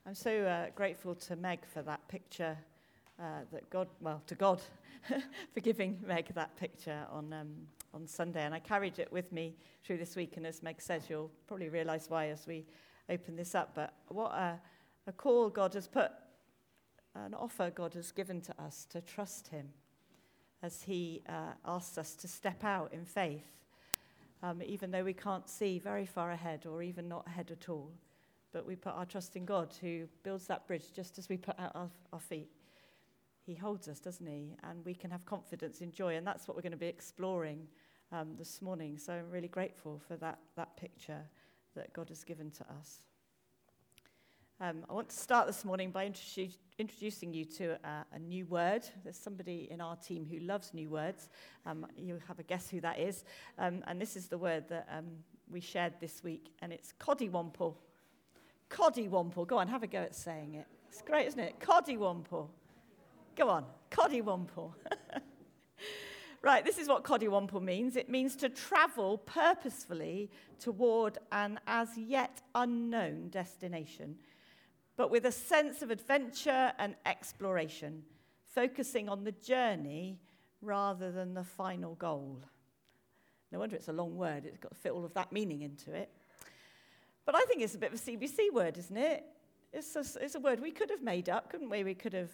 I'm so grateful to Meg for that picture, to God for giving Meg that picture on Sunday. And I carried it with me through this week, and as Meg says, you'll probably realise why as we open this up. But what a call God has put, an offer God has given to us to trust him as he asks us to step out in faith, even though we can't see very far ahead or even not ahead at all. But we put our trust in God, who builds that bridge just as we put out our feet. He holds us, doesn't he? And we can have confidence in joy. And that's what we're going to be exploring this morning. So I'm really grateful for that picture that God has given to us. I want to start this morning by introducing you to a new word. There's somebody in our team who loves new words. You have a guess who that is. And this is the word that we shared this week, and it's coddywomple. Coddywomple. Go on, have a go at saying it. It's great, isn't it? Coddywomple. Go on, coddywomple. Right, this is what coddywomple means. It means to travel purposefully toward an as yet unknown destination, but with a sense of adventure and exploration, focusing on the journey rather than the final goal. No wonder it's a long word. It's got to fit all of that meaning into it. But I think it's a bit of a CBC word, isn't it? It's a word we could have made up, couldn't we? We could have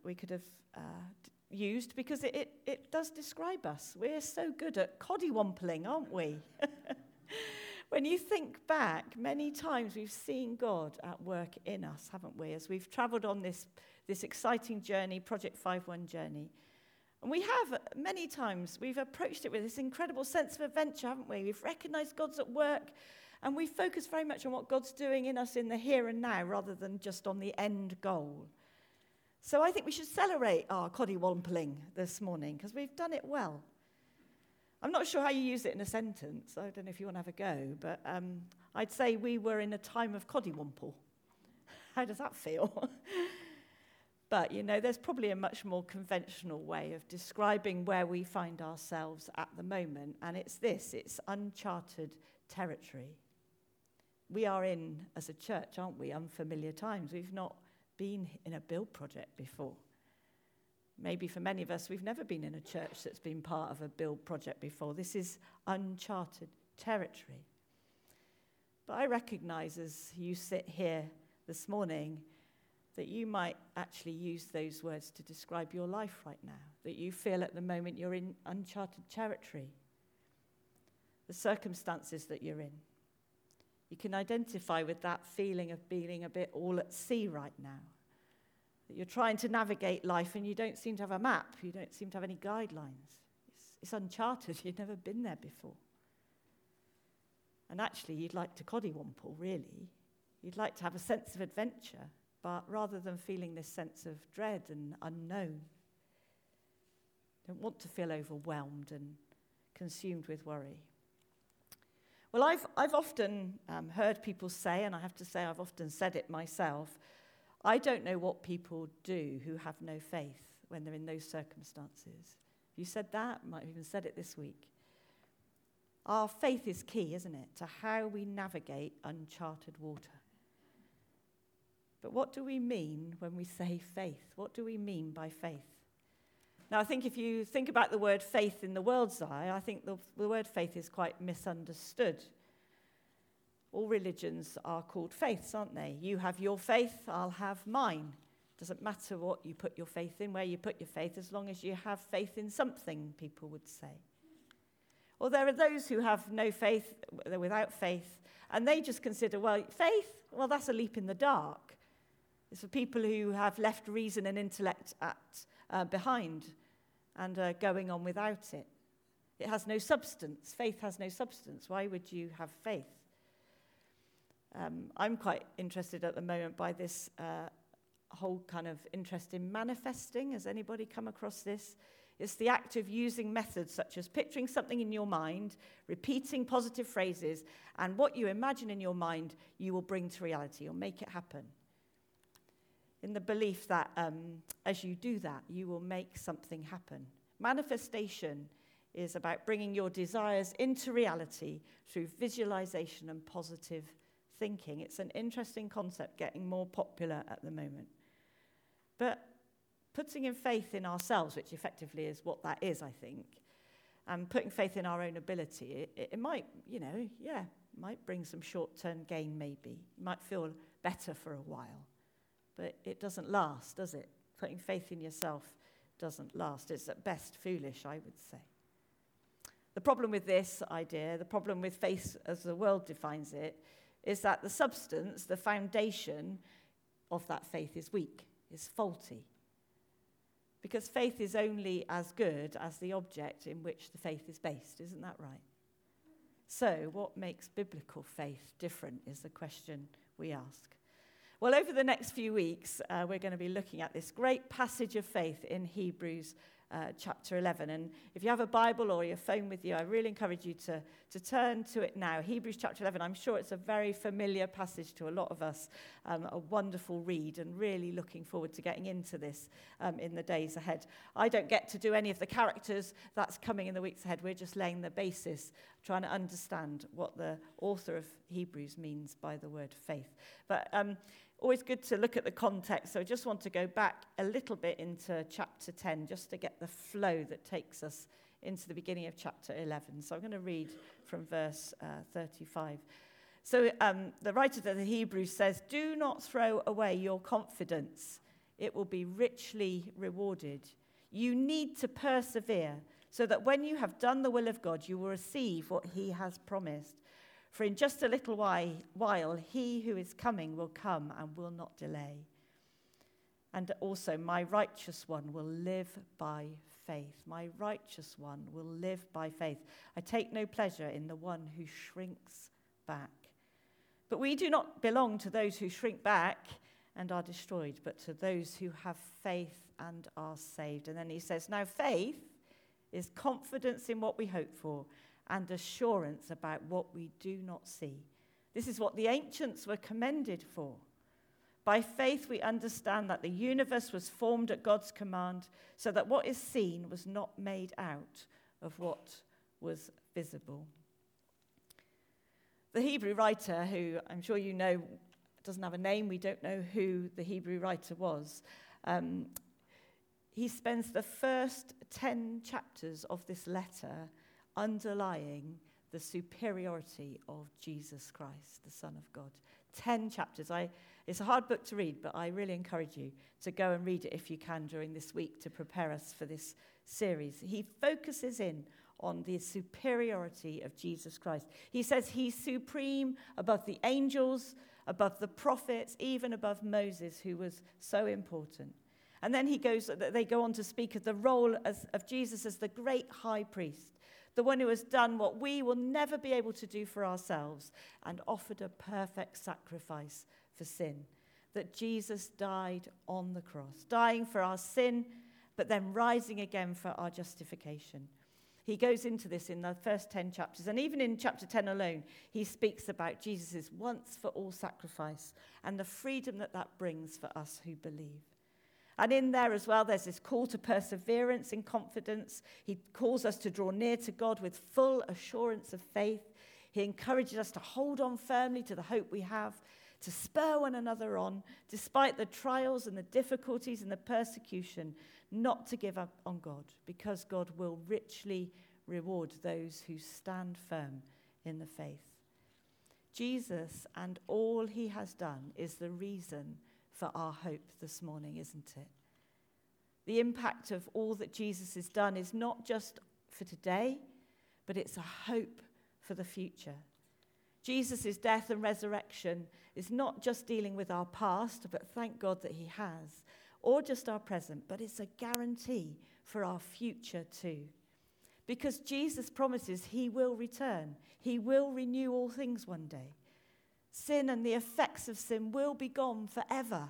used, because it does describe us. We're so good at coddywompling, aren't we? When you think back, many times we've seen God at work in us, haven't we? As we've travelled on this exciting journey, Project 5.1 journey. And we have, many times, we've approached it with this incredible sense of adventure, haven't we? We've recognised God's at work, and we focus very much on what God's doing in us in the here and now, rather than just on the end goal. So I think we should celebrate our coddywompling this morning, because we've done it well. I'm not sure how you use it in a sentence. I don't know if you want to have a go, but I'd say we were in a time of coddywomple. How does that feel? But, there's probably a much more conventional way of describing where we find ourselves at the moment, and it's uncharted territory. We are in, as a church, aren't we, unfamiliar times. We've not been in a build project before. Maybe for many of us, we've never been in a church that's been part of a build project before. This is uncharted territory. But I recognize, as you sit here this morning, that you might actually use those words to describe your life right now, that you feel at the moment you're in uncharted territory, the circumstances that you're in. You can identify with that feeling of being a bit all at sea right now, that you're trying to navigate life and you don't seem to have a map, you don't seem to have any guidelines. It's uncharted, you've never been there before. And actually, you'd like to coddywomple, really. You'd like to have a sense of adventure, but rather than feeling this sense of dread and unknown, don't want to feel overwhelmed and consumed with worry. Well, I've often heard people say, and I have to say I've often said it myself, I don't know what people do who have no faith when they're in those circumstances. You said that? Might have even said it this week. Our faith is key, isn't it, to how we navigate uncharted water. But what do we mean when we say faith? What do we mean by faith? Now, I think if you think about the word faith in the world's eye, I think the word faith is quite misunderstood. All religions are called faiths, aren't they? You have your faith, I'll have mine. Doesn't matter what you put your faith in, where you put your faith, as long as you have faith in something, people would say. Or there are those who have no faith, they're without faith, and they just consider, faith, that's a leap in the dark. It's for people who have left reason and intellect behind and are going on without it. It has no substance. Faith has no substance. Why would you have faith? I'm quite interested at the moment by this whole kind of interest in manifesting. Has anybody come across this? It's the act of using methods such as picturing something in your mind, repeating positive phrases, and what you imagine in your mind, you will bring to reality or make it happen. In the belief that as you do that, you will make something happen. Manifestation is about bringing your desires into reality through visualization and positive thinking. It's an interesting concept getting more popular at the moment. But putting in faith in ourselves, which effectively is what that is, I think, and putting faith in our own ability, it might, might bring some short-term gain maybe. You might feel better for a while, but it doesn't last, does it? Putting faith in yourself doesn't last. It's at best foolish, I would say. The problem with this idea, the problem with faith as the world defines it, is that the substance, the foundation of that faith is weak, is faulty. Because faith is only as good as the object in which the faith is based. Isn't that right? So, what makes biblical faith different is the question we ask. Well, over the next few weeks, we're going to be looking at this great passage of faith in Hebrews chapter 11. And if you have a Bible or your phone with you, I really encourage you to turn to it now. Hebrews chapter 11, I'm sure it's a very familiar passage to a lot of us, a wonderful read, and really looking forward to getting into this in the days ahead. I don't get to do any of the characters that's coming in the weeks ahead. We're just laying the basis, trying to understand what the author of Hebrews means by the word faith. But always good to look at the context. So I just want to go back a little bit into chapter 10 just to get the flow that takes us into the beginning of chapter 11. So I'm going to read from verse 35. So the writer of the Hebrews says, "Do not throw away your confidence. It will be richly rewarded. You need to persevere so that when you have done the will of God, you will receive what he has promised. For in just a little while, he who is coming will come and will not delay. And also, my righteous one will live by faith. My righteous one will live by faith. I take no pleasure in the one who shrinks back. But we do not belong to those who shrink back and are destroyed, but to those who have faith and are saved." And then he says, "Now faith is confidence in what we hope for, and assurance about what we do not see. This is what the ancients were commended for. By faith we understand that the universe was formed at God's command, so that what is seen was not made out of what was visible." The Hebrew writer, who I'm sure you know doesn't have a name, we don't know who the Hebrew writer was, he spends the first 10 chapters of this letter underlying the superiority of Jesus Christ, the Son of God. 10 chapters. It's a hard book to read, but I really encourage you to go and read it if you can during this week to prepare us for this series. He focuses in on the superiority of Jesus Christ. He says he's supreme above the angels, above the prophets, even above Moses, who was so important. And then they go on to speak of the role of Jesus as the great high priest, the one who has done what we will never be able to do for ourselves and offered a perfect sacrifice for sin. That Jesus died on the cross, dying for our sin, but then rising again for our justification. He goes into this in the first 10 chapters, and even in chapter 10 alone, he speaks about Jesus' once-for-all sacrifice and the freedom that brings for us who believe. And in there as well, there's this call to perseverance and confidence. He calls us to draw near to God with full assurance of faith. He encourages us to hold on firmly to the hope we have, to spur one another on, despite the trials and the difficulties and the persecution, not to give up on God, because God will richly reward those who stand firm in the faith. Jesus and all he has done is the reason for our hope this morning, isn't it? The impact of all that Jesus has done is not just for today, but it's a hope for the future. Jesus' death and resurrection is not just dealing with our past, but thank God that he has, or just our present, but it's a guarantee for our future too. Because Jesus promises he will return. He will renew all things one day. Sin and the effects of sin will be gone forever.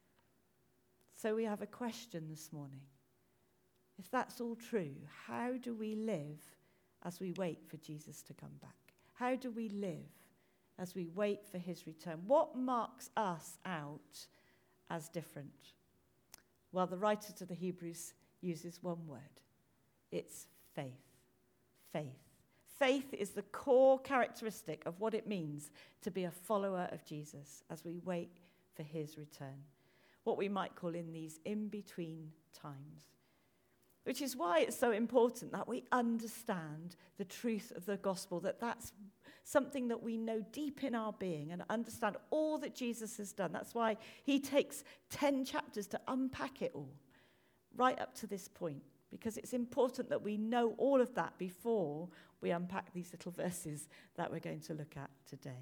So we have a question this morning. If that's all true, how do we live as we wait for Jesus to come back? How do we live as we wait for his return? What marks us out as different? Well, the writer to the Hebrews uses one word. It's faith. Faith. Faith is the core characteristic of what it means to be a follower of Jesus as we wait for his return. What we might call in these in-between times. Which is why it's so important that we understand the truth of the gospel, that's something that we know deep in our being and understand all that Jesus has done. That's why he takes 10 chapters to unpack it all, right up to this point, because it's important that we know all of that before we unpack these little verses that we're going to look at today.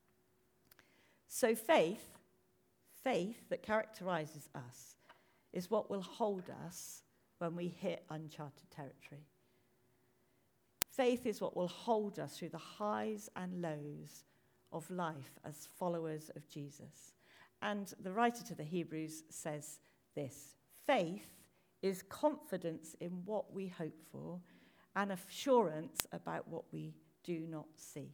So faith that characterizes us is what will hold us when we hit uncharted territory. Faith is what will hold us through the highs and lows of life as followers of Jesus. And the writer to the Hebrews says this: faith is confidence in what we hope for and assurance about what we do not see.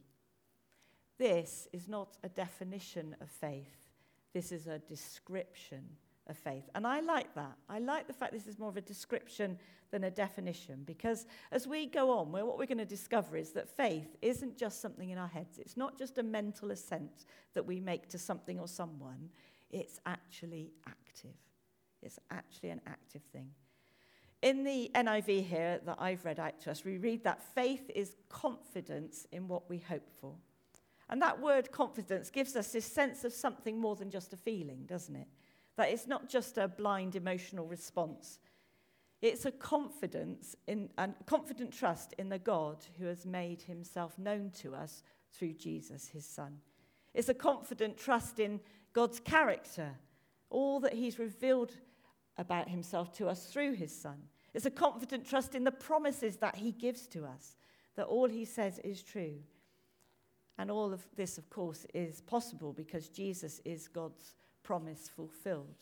This is not a definition of faith. This is a description of faith. And I like that. I like the fact this is more of a description than a definition, because as we go on, what we're going to discover is that faith isn't just something in our heads. It's not just a mental assent that we make to something or someone. It's actually active. It's actually an active thing. In the NIV here that I've read out to us, we read that faith is confidence in what we hope for. And that word confidence gives us this sense of something more than just a feeling, doesn't it? That it's not just a blind emotional response. It's a confidence and confident trust in the God who has made himself known to us through Jesus, his son. It's a confident trust in God's character, all that he's revealed about himself to us through his son. It's a confident trust in the promises that he gives to us, that all he says is true. And all of this, of course, is possible because Jesus is God's promise fulfilled.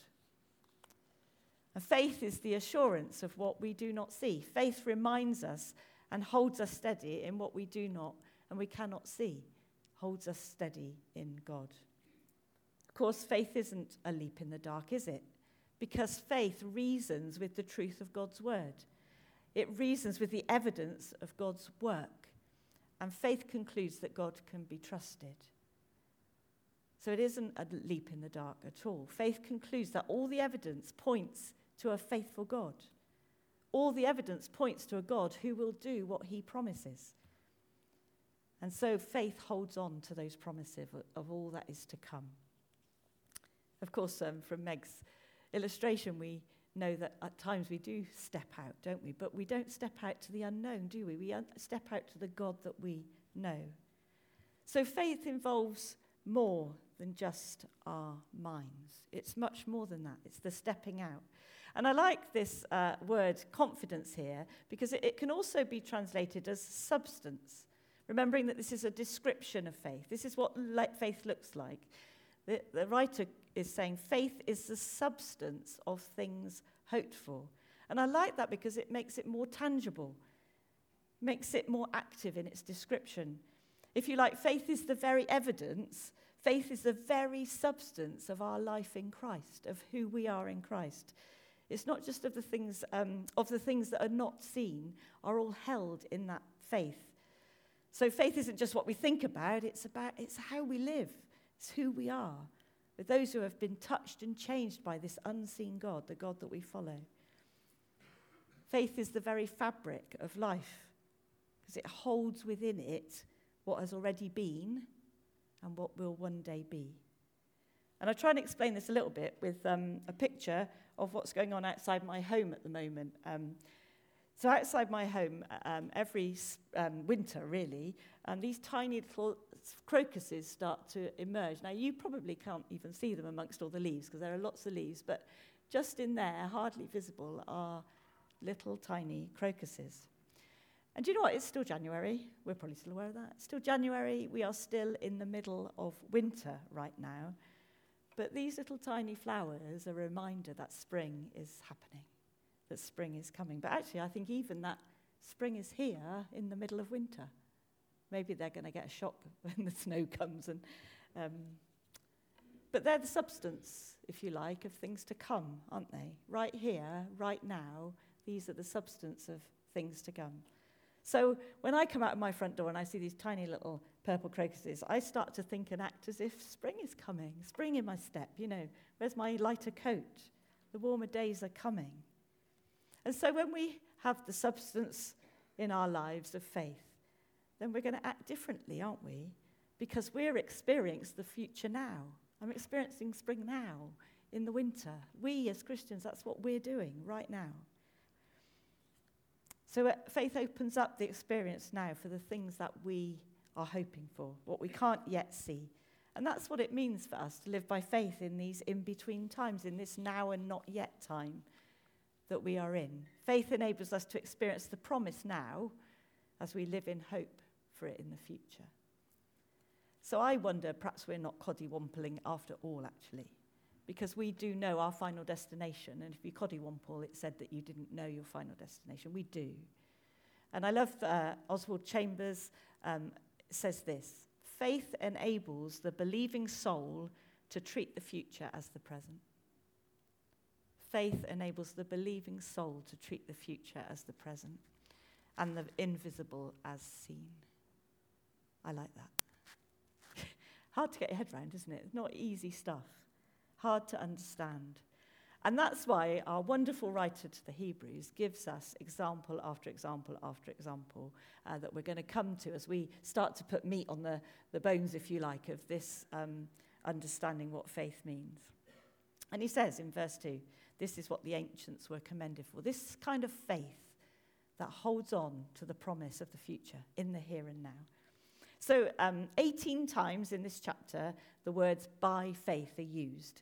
And faith is the assurance of what we do not see. Faith reminds us and holds us steady in what we do not and we cannot see, holds us steady in God. Of course, faith isn't a leap in the dark, is it? Because faith reasons with the truth of God's word. It reasons with the evidence of God's work. And faith concludes that God can be trusted. So it isn't a leap in the dark at all. Faith concludes that all the evidence points to a faithful God. All the evidence points to a God who will do what he promises. And so faith holds on to those promises of all that is to come. Of course, from Meg's illustration, we know that at times we do step out, don't we? But we don't step out to the unknown, do we? We step out to the God that we know. So faith involves more than just our minds. It's much more than that. It's the stepping out. And I like this word confidence here because it can also be translated as substance, remembering that this is a description of faith. This is what faith looks like. The writer is saying faith is the substance of things hoped for. And I like that because it makes it more tangible, makes it more active in its description. If you like, faith is the very evidence, faith is the very substance of our life in Christ, of who we are in Christ. It's not just of the things that are not seen, are all held in that faith. So faith isn't just what we think about, it's how we live. It's who we are, with those who have been touched and changed by this unseen God, the God that we follow. Faith is the very fabric of life, because it holds within it what has already been and what will one day be. And I try and explain this a little bit with a picture of what's going on outside my home at the moment. So outside my home, every winter, really, these tiny little crocuses start to emerge. Now, you probably can't even see them amongst all the leaves because there are lots of leaves, but just in there, hardly visible, are little tiny crocuses. And do you know what? It's still January. We're probably still aware of that. It's still January. We are still in the middle of winter right now. But these little tiny flowers are a reminder that spring is happening, that spring is coming. But actually, I think even that spring is here in the middle of winter. Maybe they're going to get a shock when the snow comes. But they're the substance, if you like, of things to come, aren't they? Right here, right now, these are the substance of things to come. So when I come out of my front door and I see these tiny little purple crocuses, I start to think and act as if spring is coming, spring in my step, where's my lighter coat? The warmer days are coming. And so when we have the substance in our lives of faith, then we're going to act differently, aren't we? Because we're experiencing the future now. I'm experiencing spring now in the winter. We as Christians, that's what we're doing right now. So faith opens up the experience now for the things that we are hoping for, what we can't yet see. And that's what it means for us to live by faith in these in-between times, in this now and not yet time that we are in. Faith enables us to experience the promise now as we live in hope for it in the future. So I wonder, perhaps we're not coddywampling after all, actually, because we do know our final destination. And if you coddywample, it said that you didn't know your final destination. We do. And I love Oswald Chambers says this: faith enables the believing soul to treat the future as the present. Faith enables the believing soul to treat the future as the present and the invisible as seen. I like that. Hard to get your head around, isn't it? It's not easy stuff. Hard to understand. And that's why our wonderful writer to the Hebrews gives us example after example after example that we're going to come to as we start to put meat on the bones, if you like, of this understanding what faith means. And he says in verse 2, this is what the ancients were commended for. This kind of faith that holds on to the promise of the future in the here and now. So 18 times in this chapter, the words by faith are used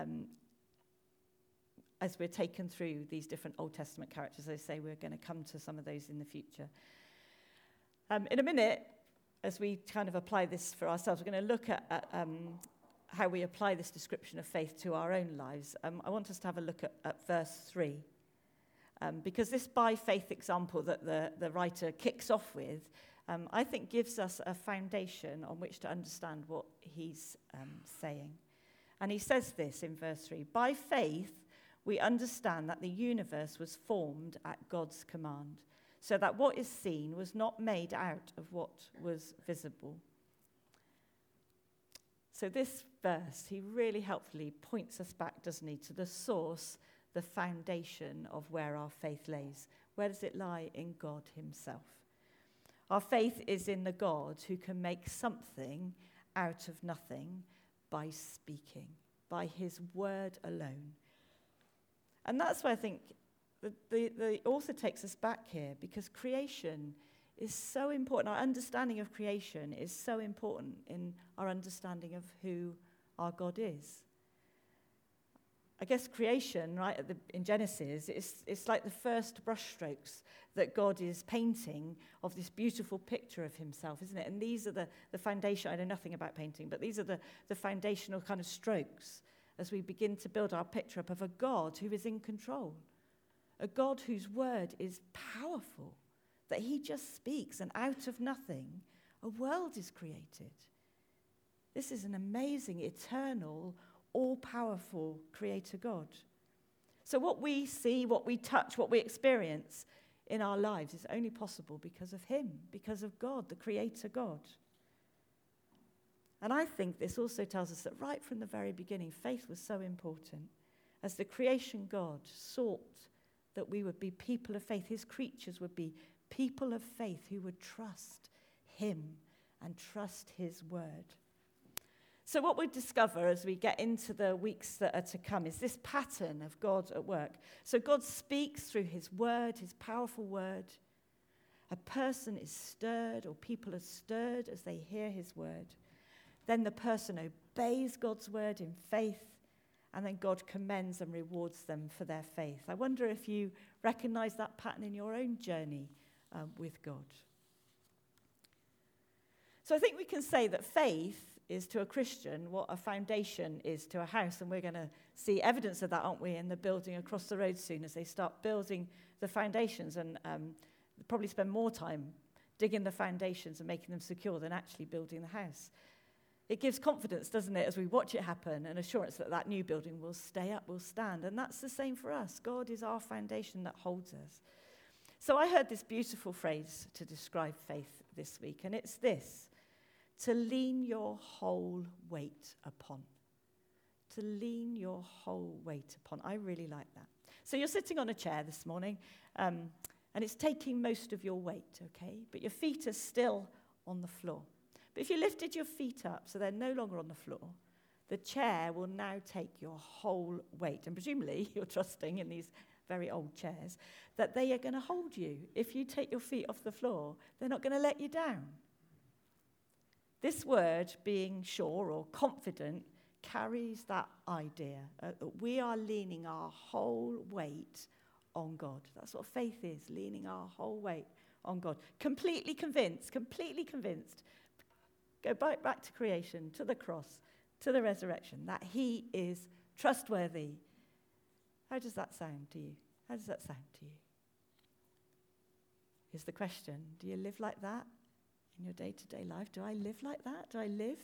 as we're taken through these different Old Testament characters. As I say, we're going to come to some of those in the future. In a minute, as we kind of apply this for ourselves, we're going to look at how we apply this description of faith to our own lives. I want us to have a look at verse 3. Because this by faith example that the writer kicks off with, I think gives us a foundation on which to understand what he's saying. And he says this in verse 3, by faith we understand that the universe was formed at God's command, so that what is seen was not made out of what was visible. So this verse, he really helpfully points us back, doesn't he, to the source, the foundation of where our faith lays. Where does it lie? In God himself. Our faith is in the God who can make something out of nothing by speaking, by his word alone. And that's why I think the author takes us back here, because creation is so important. Our understanding of creation is so important in our understanding of who our God is. I guess creation, right, in Genesis, it's like the first brushstrokes that God is painting of this beautiful picture of himself, isn't it? And these are the foundation. I know nothing about painting, but these are the foundational kind of strokes as we begin to build our picture up of a God who is in control, a God whose word is powerful, that he just speaks, and out of nothing, a world is created. This is an amazing, eternal, all-powerful creator God. So what we see, what we touch, what we experience in our lives is only possible because of him, because of God, the creator God. And I think this also tells us that right from the very beginning, faith was so important. As the creation God sought that we would be people of faith, his creatures would be people of faith who would trust him and trust his word. So what we discover as we get into the weeks that are to come is this pattern of God at work. So God speaks through his word, his powerful word. A person is stirred, or people are stirred as they hear his word. Then the person obeys God's word in faith, and then God commends and rewards them for their faith. I wonder if you recognize that pattern in your own journey with God. So I think we can say that faith is to a Christian what a foundation is to a house, and we're going to see evidence of that, aren't we, in the building across the road soon as they start building the foundations, and probably spend more time digging the foundations and making them secure than actually building the house. It gives confidence, doesn't it, as we watch it happen, and assurance that that new building will stay up, will stand. And that's the same for us. God is our foundation that holds us. So I heard this beautiful phrase to describe faith this week, and it's this: to lean your whole weight upon. To lean your whole weight upon. I really like that. So you're sitting on a chair this morning, and it's taking most of your weight, okay? But your feet are still on the floor. But if you lifted your feet up so they're no longer on the floor, the chair will now take your whole weight. And presumably, you're trusting in these very old chairs that they are going to hold you. If you take your feet off the floor, they're not going to let you down. This word, being sure or confident, carries that idea that we are leaning our whole weight on God. That's what faith is, leaning our whole weight on God. Completely convinced. Go back to creation, to the cross, to the resurrection, that he is trustworthy. How does that sound to you? How does that sound to you? Here's the question: do you live like that in your day-to-day life? Do I live like that? Do I live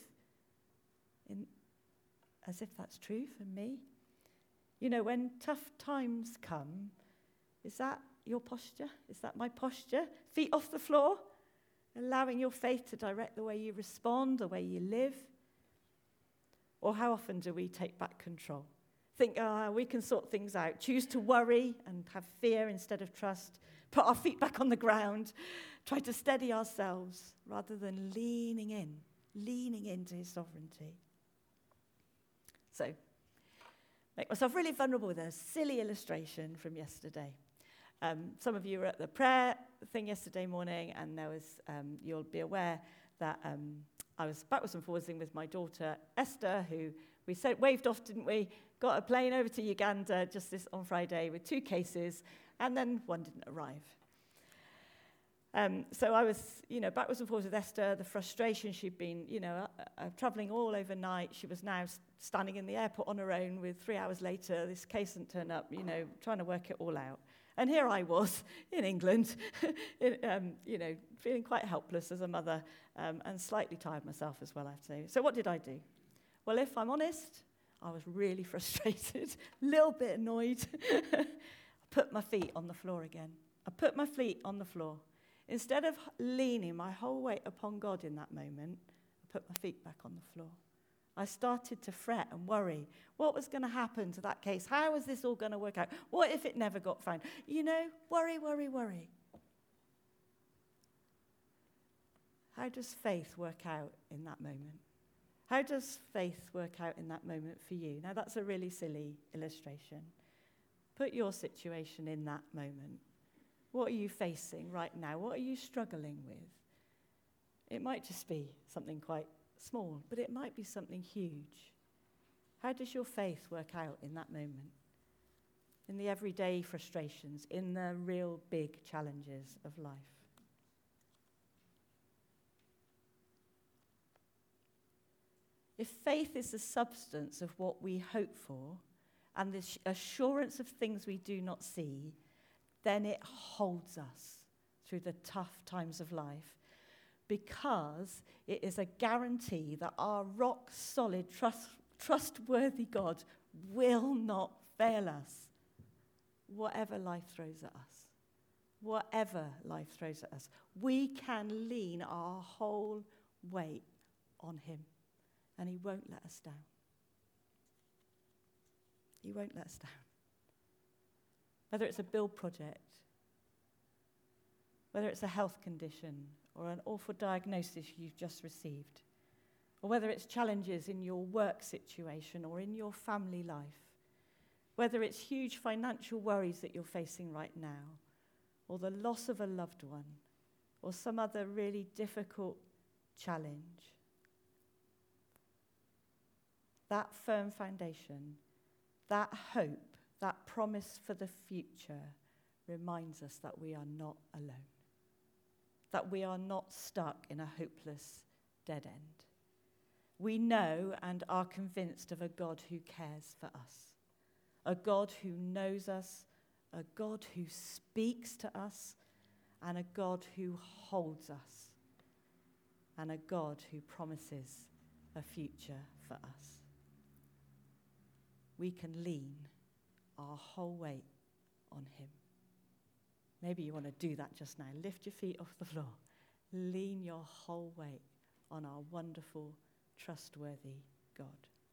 as if that's true for me? You know, when tough times come, is that your posture? Is that my posture? Feet off the floor? Allowing your faith to direct the way you respond, the way you live? Or how often do we take back control? Think, we can sort things out. Choose to worry and have fear instead of trust. Put our feet back on the ground. Try to steady ourselves rather than leaning into his sovereignty. So, make myself really vulnerable with a silly illustration from yesterday. Some of you were at the prayer thing yesterday morning, and there was, you'll be aware that I was backwards and forwards with my daughter Esther, who we waved off, didn't we? Got a plane over to Uganda just on Friday with 2 cases, and then one didn't arrive. So I was, backwards and forwards with Esther, the frustration. She'd been, traveling all overnight. She was now standing in the airport on her own with 3 hours later, this case hadn't turned up, trying to work it all out. And here I was in England, feeling quite helpless as a mother, and slightly tired myself as well, I have to say. So what did I do? Well, if I'm honest, I was really frustrated, a little bit annoyed. I put my feet on the floor again. Instead of leaning my whole weight upon God in that moment, I put my feet back on the floor. I started to fret and worry. What was going to happen to that case? How was this all going to work out? What if it never got found? Worry. How does faith work out in that moment? How does faith work out in that moment for you? Now, that's a really silly illustration. Put your situation in that moment. What are you facing right now? What are you struggling with? It might just be something quite small, but it might be something huge. How does your faith work out in that moment? In the everyday frustrations, in the real big challenges of life? If faith is the substance of what we hope for and the assurance of things we do not see, then it holds us through the tough times of life, because it is a guarantee that our rock-solid, trustworthy God will not fail us, whatever life throws at us. Whatever life throws at us, we can lean our whole weight on him, and he won't let us down. He won't let us down. Whether it's a build project, whether it's a health condition or an awful diagnosis you've just received, or whether it's challenges in your work situation or in your family life, whether it's huge financial worries that you're facing right now, or the loss of a loved one, or some other really difficult challenge, that firm foundation, that hope, that promise for the future reminds us that we are not alone, that we are not stuck in a hopeless dead end. We know and are convinced of a God who cares for us, a God who knows us, a God who speaks to us, and a God who holds us, and a God who promises a future for us. We can lean our whole weight on him. Maybe you want to do that just now. Lift your feet off the floor. Lean your whole weight on our wonderful, trustworthy God.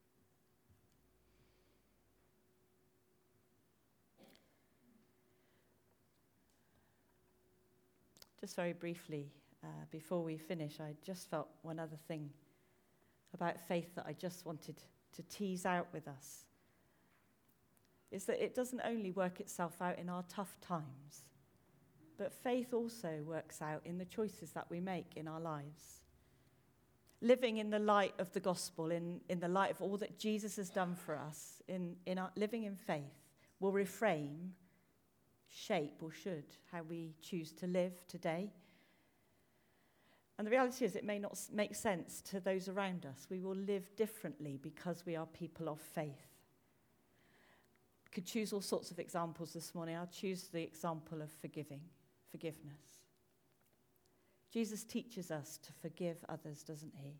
Just very briefly, before we finish, I just felt one other thing about faith that I just wanted to tease out with us. Is that it doesn't only work itself out in our tough times, but faith also works out in the choices that we make in our lives. Living in the light of the gospel, in the light of all that Jesus has done for us, in our living in faith, will reframe, shape, or should, how we choose to live today. And the reality is it may not make sense to those around us. We will live differently because we are people of faith. Could choose all sorts of examples this morning. I'll choose the example of forgiveness. Jesus teaches us to forgive others, doesn't he?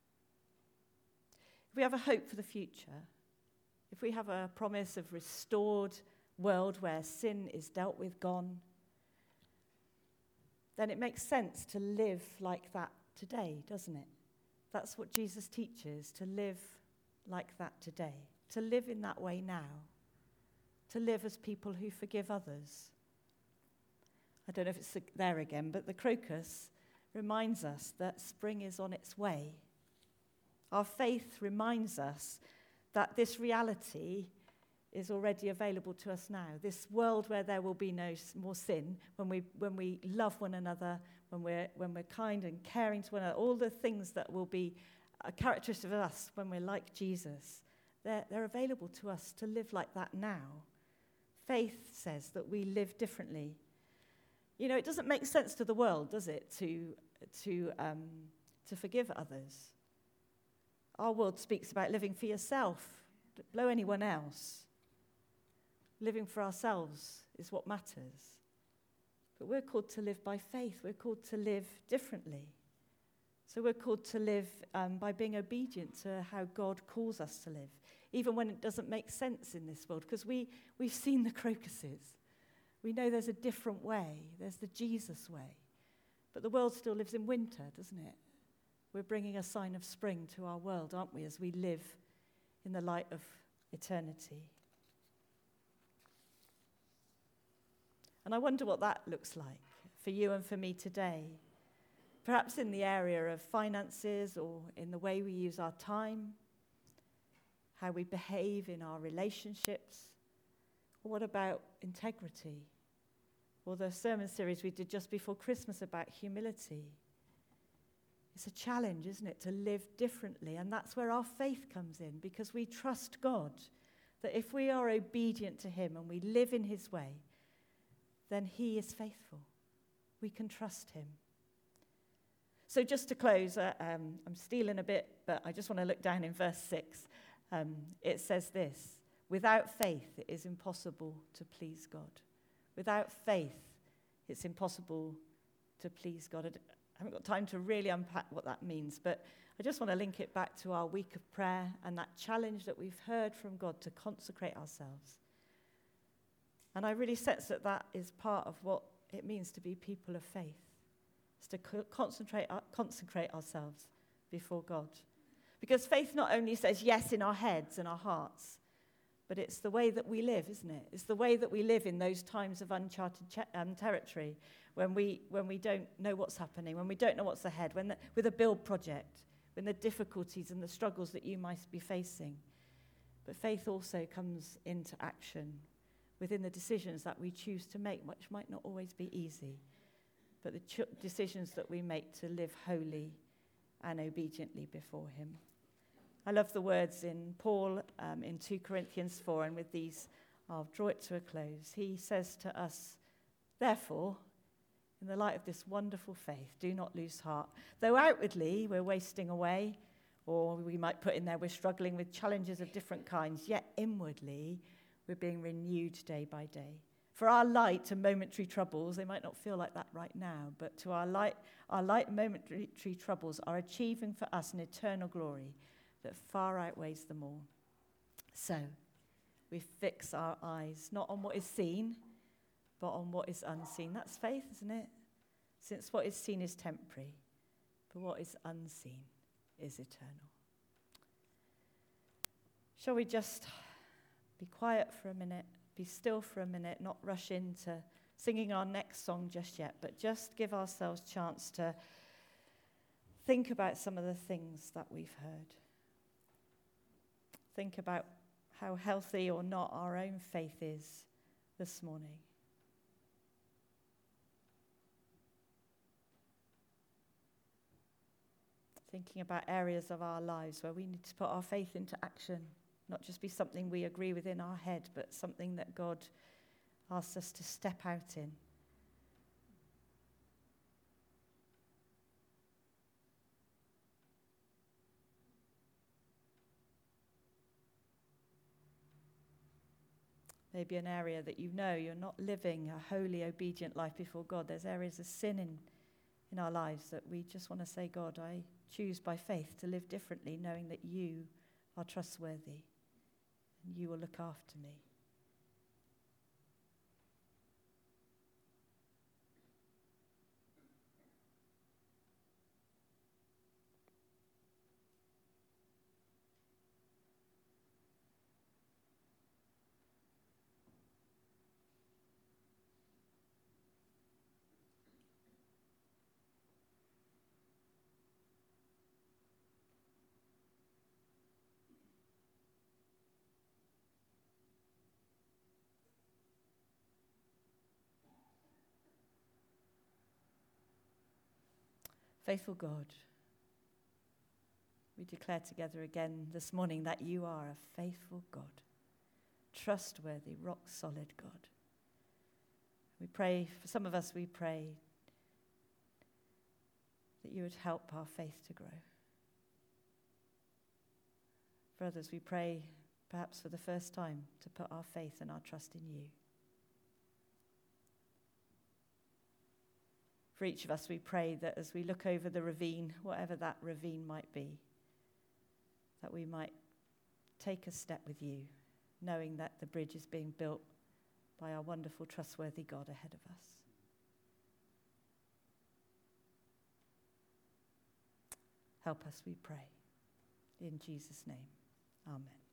If we have a hope for the future, if we have a promise of restored world where sin is dealt with, gone, then it makes sense to live like that today, doesn't it? That's what Jesus teaches, to live like that today, to live in that way now, to live as people who forgive others. I don't know if it's there again, but the crocus reminds us that spring is on its way. Our faith reminds us that this reality is already available to us now. This world where there will be no more sin, when we love one another, when we're kind and caring to one another, all the things that will be a characteristic of us when we're like Jesus, they're available to us to live like that now. Faith says that we live differently. You know, it doesn't make sense to the world, does it, to forgive others? Our world speaks about living for yourself, below anyone else. Living for ourselves is what matters. But we're called to live by faith. We're called to live differently. So we're called to live by being obedient to how God calls us to live, even when it doesn't make sense in this world, because we've seen the crocuses. We know there's a different way. There's the Jesus way. But the world still lives in winter, doesn't it? We're bringing a sign of spring to our world, aren't we, as we live in the light of eternity. And I wonder what that looks like for you and for me today. Perhaps in the area of finances or in the way we use our time, how we behave in our relationships. Or what about integrity? Or the sermon series we did just before Christmas about humility. It's a challenge, isn't it, to live differently. And that's where our faith comes in, because we trust God that if we are obedient to him and we live in his way, then he is faithful. We can trust him. So just to close, I'm stealing a bit, but I just want to look down in verse 6. It says this: without faith, it is impossible to please God. Without faith, it's impossible to please God. I haven't got time to really unpack what that means, but I just want to link it back to our week of prayer and that challenge that we've heard from God to consecrate ourselves. And I really sense that that is part of what it means to be people of faith. It's to consecrate ourselves before God. Because faith not only says yes in our heads and our hearts, but it's the way that we live, isn't it? It's the way that we live in those times of uncharted territory, when we don't know what's happening, when we don't know what's ahead, with a build project, when the difficulties and the struggles that you might be facing. But faith also comes into action within the decisions that we choose to make, which might not always be easy, but the decisions that we make to live holy and obediently before him. I love the words in Paul in 2 Corinthians 4, and with these I'll draw it to a close. He says to us, therefore, in the light of this wonderful faith, do not lose heart. Though outwardly we're wasting away, or we might put in there we're struggling with challenges of different kinds, yet inwardly we're being renewed day by day. For our light and momentary troubles, they might not feel like that right now, but to our light and momentary troubles are achieving for us an eternal glory that far outweighs them all. So, we fix our eyes not on what is seen, but on what is unseen. That's faith, isn't it? Since what is seen is temporary, but what is unseen is eternal. Shall we just be quiet for a minute, be still for a minute, not rush into singing our next song just yet, but just give ourselves a chance to think about some of the things that we've heard. Think about how healthy or not our own faith is this morning. Thinking about areas of our lives where we need to put our faith into action, not just be something we agree with in our head, but something that God asks us to step out in. Maybe an area that you know you're not living a holy, obedient life before God. There's areas of sin in our lives that we just want to say, God, I choose by faith to live differently, knowing that you are trustworthy and you will look after me. Faithful God, we declare together again this morning that you are a faithful God, trustworthy, rock-solid God. We pray, for some of us we pray that you would help our faith to grow. For others we pray, perhaps for the first time, to put our faith and our trust in you. For each of us we pray that as we look over the ravine, whatever that ravine might be, that we might take a step with you, knowing that the bridge is being built by our wonderful, trustworthy God ahead of us. Help us, we pray. In Jesus' name, amen.